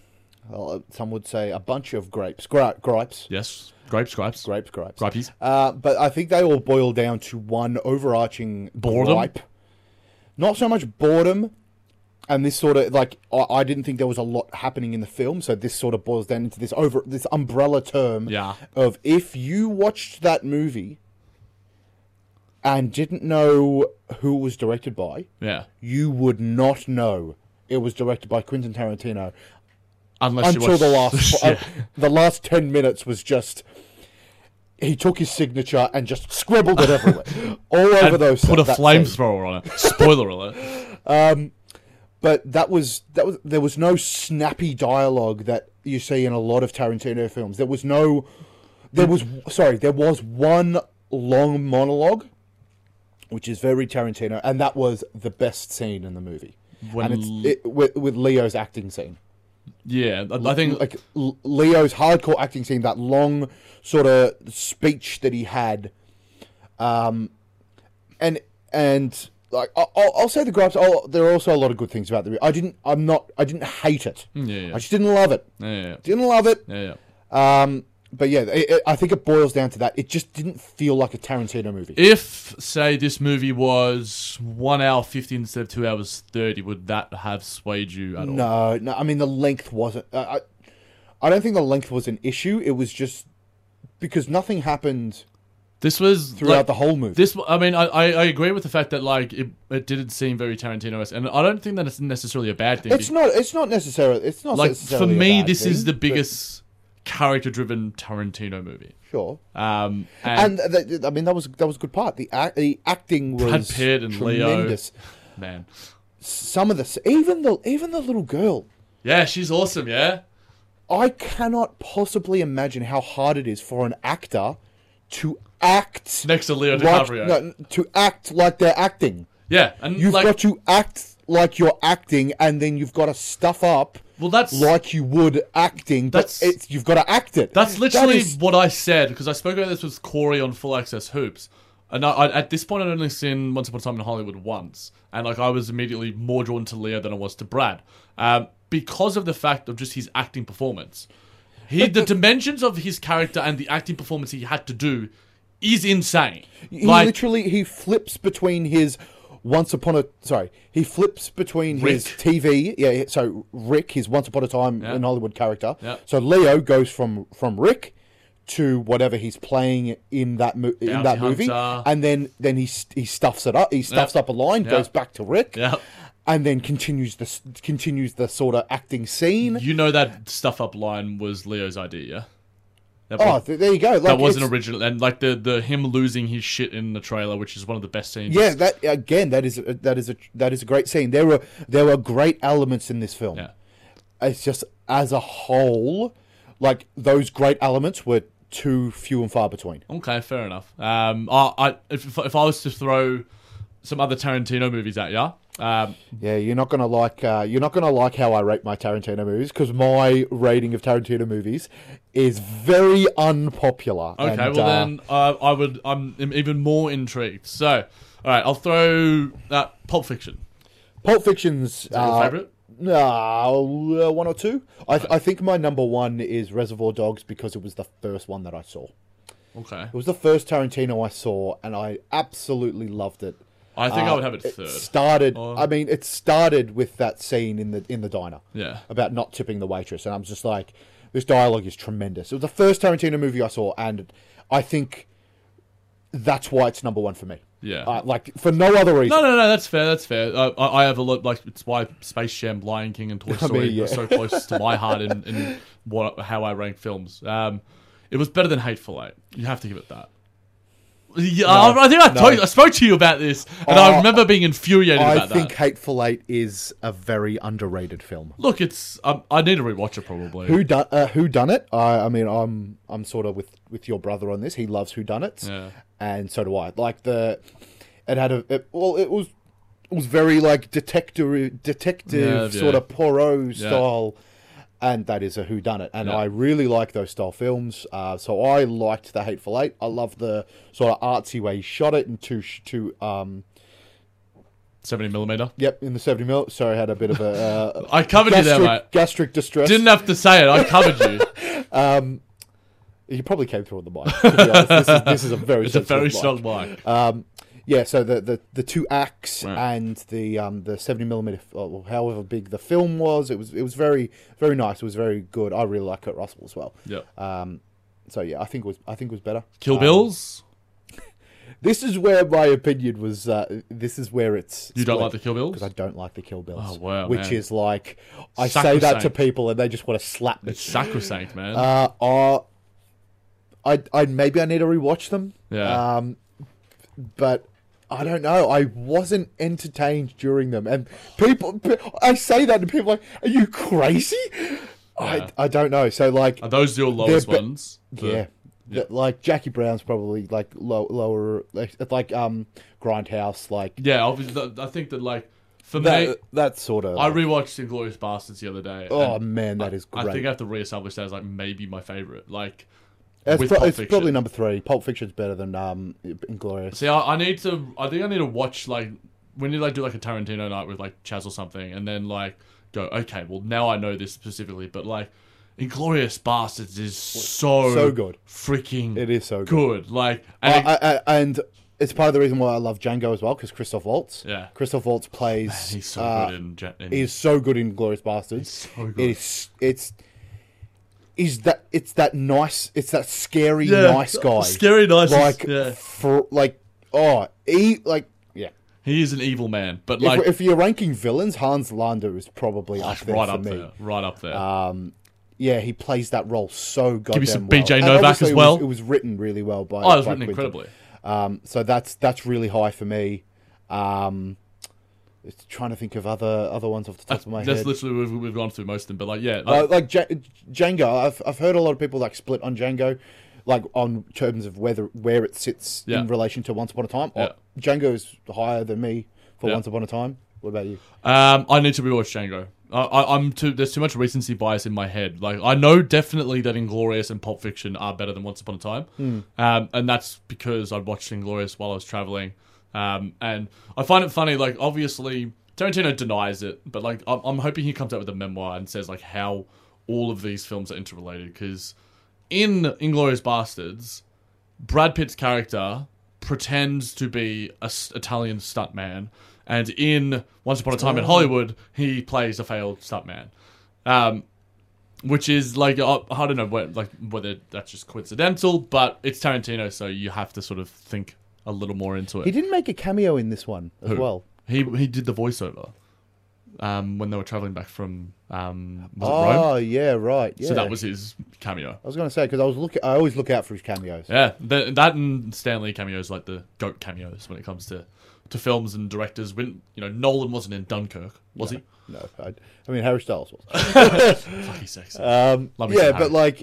some would say a bunch of gripes. Gripes. Yes, gripes. Gripies. But I think they all boil down to one overarching Boredom? gripe. Not so much boredom, and this sort of, like, I didn't think there was a lot happening in the film, so this sort of boils down into this umbrella term of, if you watched that movie and didn't know who it was directed by, you would not know it was directed by Quentin Tarantino until the last 10 minutes was just, he took his signature and just scribbled it everywhere, all over those. Put a flamethrower on it. Spoiler alert. But there was no snappy dialogue that you see in a lot of Tarantino films. There was one long monologue, which is very Tarantino, and that was the best scene in the movie. With Leo's acting scene. Yeah, I think like Leo's hardcore acting scene, that long sort of speech that he had, and like I'll say the gripes. There are also a lot of good things about the movie. I didn't hate it. Yeah. I just didn't love it. Didn't love it. But yeah, I think it boils down to that. It just didn't feel like a Tarantino movie. If, say, this movie was 1 hour 50 instead of 2 hours 30, would that have swayed you at all? No. I mean, the length wasn't. I don't think the length was an issue. It was just because nothing happened. This was throughout the whole movie. I agree with the fact that like it didn't seem very Tarantino-esque, and I don't think that it's necessarily a bad thing. It's not necessarily. It's not like necessarily for me. A bad This thing, is the biggest character-driven Tarantino movie. Sure. And I mean that was a good part. The acting was Brad Pitt and tremendous. Leo. Man, some of the even the little girl. Yeah, she's awesome. Yeah, I cannot possibly imagine how hard it is for an actor to act next to Leo DiCaprio. To act like they're acting. Yeah, and you've got to act like you're acting, and then you've got to stuff up. Well, that's like you would acting, but you've got to act it. That's literally what I said, because I spoke about this with Corey on Full Access Hoops, and at this point I'd only seen Once Upon a Time in Hollywood once, and like I was immediately more drawn to Leo than I was to Brad, because of the fact of just his acting performance. The dimensions of his character and the acting performance he had to do is insane. He flips between his he flips between Rick. his TV. Yeah, so Rick, his Once Upon a Time in Hollywood character. Yeah. So Leo goes from Rick to whatever he's playing in that movie, Hunter. and then he stuffs it up. He stuffs up a line, goes back to Rick, and then continues the sort of acting scene. You know that stuff up line was Leo's idea, yeah? There you go. Like, that wasn't original, and like the him losing his shit in the trailer, which is one of the best scenes. Yeah, that is a great scene. There were great elements in this film. Yeah. It's just as a whole, like those great elements were too few and far between. Okay, fair enough. If I was to throw some other Tarantino movies at you. You're not gonna like how I rate my Tarantino movies, because my rating of Tarantino movies is very unpopular. Okay, then I'm even more intrigued. So, all right, I'll throw Pulp Fiction. Pulp Fiction's your favorite? One or two. I think my number one is Reservoir Dogs, because it was the first one that I saw. Okay, it was the first Tarantino I saw, and I absolutely loved it. I think I would have it third. It started with that scene in the diner. Yeah. About not tipping the waitress, and I'm just like, this dialogue is tremendous. It was the first Tarantino movie I saw, and I think that's why it's number one for me. Yeah. Like for no other reason. No, that's fair. I have a lot, like, it's why Space Jam, Lion King, and Toy Story are so close to my heart in how I rank films. It was better than Hateful Eight. You have to give it that. Yeah, I think I spoke to you about this, and I remember being infuriated about that. I think Hateful Eight is a very underrated film. Look, it's I need to rewatch it probably. Who done it? I mean, I'm sort of with your brother on this. He loves Who Done It, and so do I. Like it was very like detective sort of Poirot style. And that is a whodunit. And I really like those style films. So I liked The Hateful Eight. I love the sort of artsy way he shot it, and 70mm. Yep, in the 70mm. Sorry, I had a bit of a... I covered you there, mate. Gastric distress. Didn't have to say it. I covered you. You probably came through on the mic. To be honest. This is a very It's a very strong mic. Yeah, so the two acts and the 70mm, or however big the film was, it was very, very nice. It was very good. I really like Kurt Russell as well. Yeah. So yeah, I think it was better. Kill Bills. This is where my opinion was. This is where it's. You don't like the Kill Bills? Because I don't like the Kill Bills. Oh wow, which man. is like I say that to people and they just want to slap me. It's sacrosanct, man. I maybe I need to rewatch them. Yeah. But I don't know. I wasn't entertained during them, and people. I say that and people are like, "Are you crazy?" Yeah. I don't know. So like, Are those your lowest ones? Yeah. Like Jackie Brown's probably like lower, like Grindhouse. Like Yeah, obviously, I think that like for me, that sort of. I rewatched Inglourious Bastards the other day. Oh and man, that is great. I think I have to reestablish that as like maybe my favorite. Like, it's, with Pulp it's Fiction. probably number 3. Pulp Fiction's better than Inglourious. See, I think I need to watch like when you like do like a Tarantino night with like Chaz or something, and then like go, okay, well now I know this specifically, but like Inglourious Bastards is so good, freaking it is so good. Like, and it's part of the reason why I love Django as well, because Christoph Waltz. Yeah, Christoph Waltz plays. Man, he's so good in he's so good in Inglourious Bastards. He's so good. It's that nice. It's that scary nice guy. Scary nice. Like yeah. He is an evil man, but like if you're ranking villains, Hans Landa is probably up there right for up me. there, right up there. Yeah, he plays that role so goddamn Give me some well. BJ Novak as well. It was written really well by. Oh, it was by written Quentin. incredibly. So that's really high for me. Trying to think of other ones off the top of my head. That's literally we've gone through most of them, but like yeah, like Django. I've heard a lot of people like split on Django, like on terms of where it sits in relation to Once Upon a Time. Yeah. Django is higher than me for Once Upon a Time. What about you? I need to rewatch Django. There's too much recency bias in my head. Like I know definitely that Inglourious and Pulp Fiction are better than Once Upon a Time, and that's because I watched Inglourious while I was traveling. And I find it funny, like, obviously, Tarantino denies it, but, like, I'm hoping he comes out with a memoir and says, like, how all of these films are interrelated, because in Inglourious Bastards, Brad Pitt's character pretends to be an Italian stuntman, and in Once Upon a Time in Hollywood, he plays a failed stuntman. Which is, like, I don't know whether that's just coincidental, but it's Tarantino, so you have to sort of think a little more into it. He didn't make a cameo in this one as well. He did the voiceover when they were traveling back from Rome? Yeah, right. Yeah. So that was his cameo. I was going to say because I always look out for his cameos. Yeah, that and Stanley cameos, like the GOAT cameos when it comes to films and directors. When Nolan wasn't in Dunkirk, was he? No, I mean Harry Styles was. Fucking sexy. But like,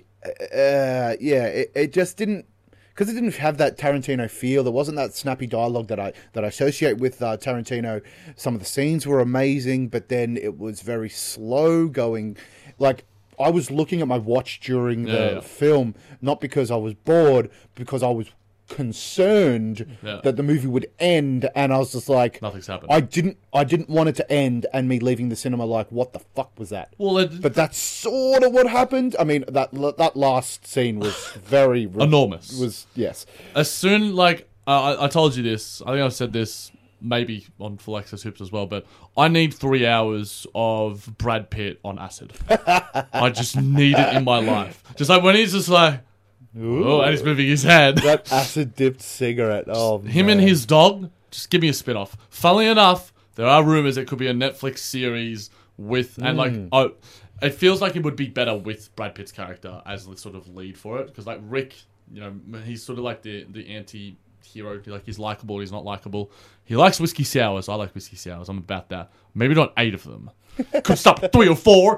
it just didn't. Because it didn't have that Tarantino feel. There wasn't that snappy dialogue that I associate with Tarantino. Some of the scenes were amazing, but then it was very slow going. Like, I was looking at my watch during the film, not because I was bored, because I was concerned that the movie would end, and I was just like, nothing's happened. I didn't want it to end, and me leaving the cinema like, what the fuck was that? Well, but that's sort of what happened. I mean, that last scene was very enormous. Was yes. As soon I told you this. I think I've said this maybe on Full Access Hoops as well. But I need 3 hours of Brad Pitt on acid. I just need it in my life. Just like when he's just like. Ooh, and he's moving his head. That acid-dipped cigarette. Oh, him and his dog. Just give me a spin-off. Funnily enough, there are rumors it could be a Netflix series with... And, it feels like it would be better with Brad Pitt's character as the sort of lead for it. Because, like, Rick, he's sort of like the anti-hero. Like, he's likable, he's not likable. He likes whiskey sours. I like whiskey sours. I'm about that. Maybe not 8 of them. Could stop at 3 or 4.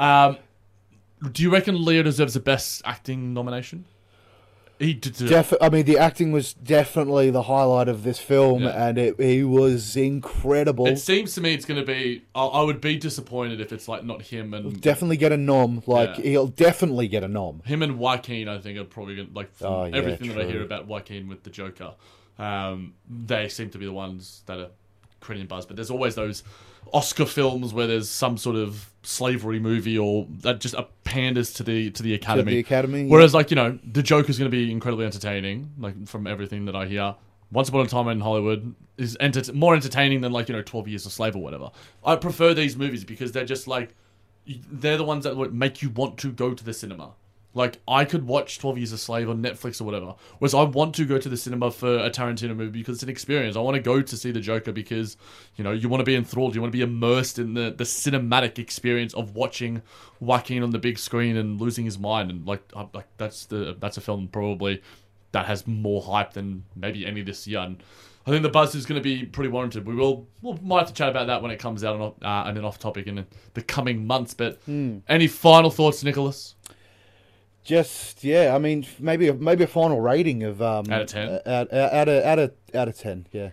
Do you reckon Leo deserves the Best Acting nomination? He did. The acting was definitely the highlight of this film, and he was incredible. It seems to me it's going to be... I would be disappointed if it's like not him and... He'll definitely get a nom. He'll definitely get a nom. Him and Joaquin, I think, are probably going to... From everything that I hear about Joaquin with the Joker, they seem to be the ones that are creating buzz, but there's always those Oscar films where there's some sort of slavery movie or that just panders to the Academy. To the Academy, Whereas, like, you know, The Joker's going to be incredibly entertaining, like, from everything that I hear. Once Upon a Time in Hollywood is more entertaining than, like, you know, 12 Years a Slave or whatever. I prefer these movies because they're just, like, they're the ones that would make you want to go to the cinema. Like, I could watch 12 Years a Slave on Netflix or whatever. Whereas I want to go to the cinema for a Tarantino movie because it's an experience. I want to go to see The Joker because, you know, you want to be enthralled. You want to be immersed in the cinematic experience of watching Joaquin on the big screen and losing his mind. And, like that's a film probably that has more hype than maybe any this year. And I think the buzz is going to be pretty warranted. We might have to chat about that when it comes out and then off topic in the coming months. But any final thoughts, Nicholas? Just I mean, maybe a final rating of out of 10. Out of 10, yeah.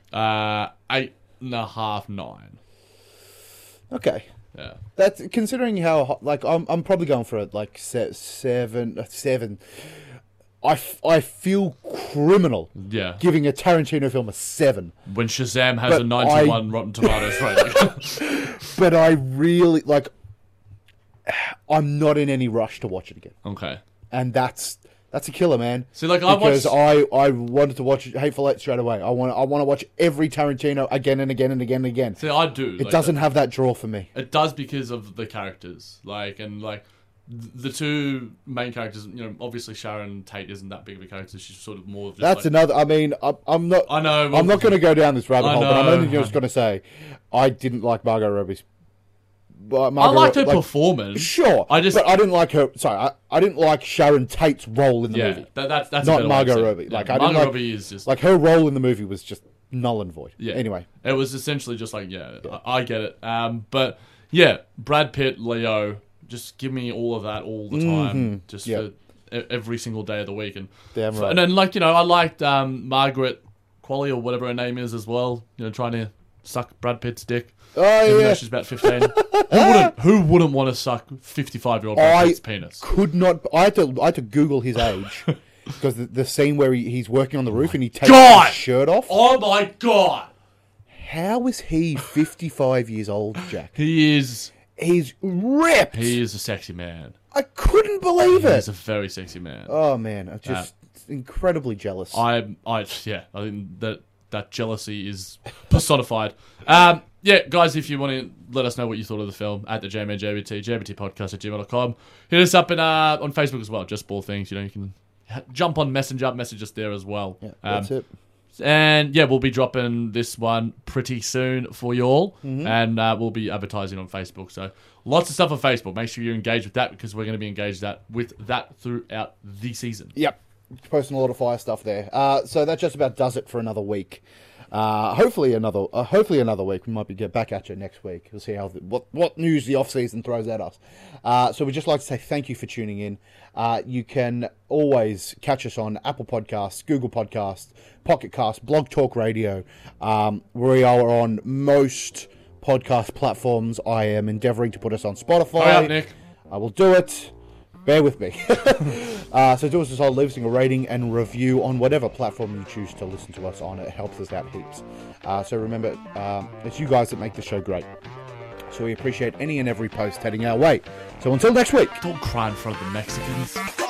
8.5, 9. Okay. Yeah. That's considering how like I'm probably going for it like 7. I feel criminal. Yeah. Giving a Tarantino film a 7 when Shazam has a 91 Rotten Tomatoes rating. But I really I'm not in any rush to watch it again. Okay. And that's a killer, man. See, like, because I wanted to watch Hateful Eight straight away. I want to watch every Tarantino again and again and again and again. See, I do. It doesn't have that draw for me. It does because of the characters, the two main characters. You know, obviously Sharon Tate isn't that big of a character. She's sort of more of just that's another. I mean, I'm not. I know. I'm not going to go down this rabbit hole, but I'm only just going to say, I didn't like Margot Robbie's. I liked her performance. Sure, but I didn't like her. Sorry, I didn't like Sharon Tate's role in the movie. That's not Margot Robbie. Yeah, I didn't Robbie is just like her role in the movie was just null and void. Yeah. Anyway, it was essentially just like I get it. But yeah, Brad Pitt, Leo, just give me all of that all the time, just for every single day of the week. And damn right. And then, like, you know, I liked Margaret Qualley or whatever her name is as well. You know, trying to suck Brad Pitt's dick. Oh, even yeah. though she's about 15. Who wouldn't want to suck 55-year-old Brad Pitt's penis? Could not. I had to Google his age because the scene where he's working on the roof and he takes his shirt off. Oh my god! How is he 55 years old, Jack? He's ripped. He is a sexy man. I couldn't believe it. He's a very sexy man. Oh man, I'm just incredibly jealous. I think that jealousy is personified. Yeah, guys, if you want to let us know what you thought of the film, at the JMNJBT, jbtpodcast@gmail.com. Hit us up on Facebook as well, Just Ball Things. You know, you can jump on Messenger, message us there as well. Yeah, that's it. And yeah, we'll be dropping this one pretty soon for you all. And we'll be advertising on Facebook. So lots of stuff on Facebook. Make sure you engage with that because we're going to be engaged with that throughout the season. Yep. Posting a lot of fire stuff there. So that just about does it for another week. Hopefully another week. We might get back at you next week. We'll see what news the off season throws at us. So we'd just like to say thank you for tuning in. You can always catch us on Apple Podcasts, Google Podcasts, Pocket Cast, Blog Talk Radio. We are on most podcast platforms. I am endeavouring to put us on Spotify. Hurry up, Nick. I will do it. Bear with me. So do us a solid, leave us a rating and review on whatever platform you choose to listen to us on. It helps us out heaps. So remember, it's you guys that make the show great. So we appreciate any and every post heading our way. So until next week. Don't cry in front of the Mexicans.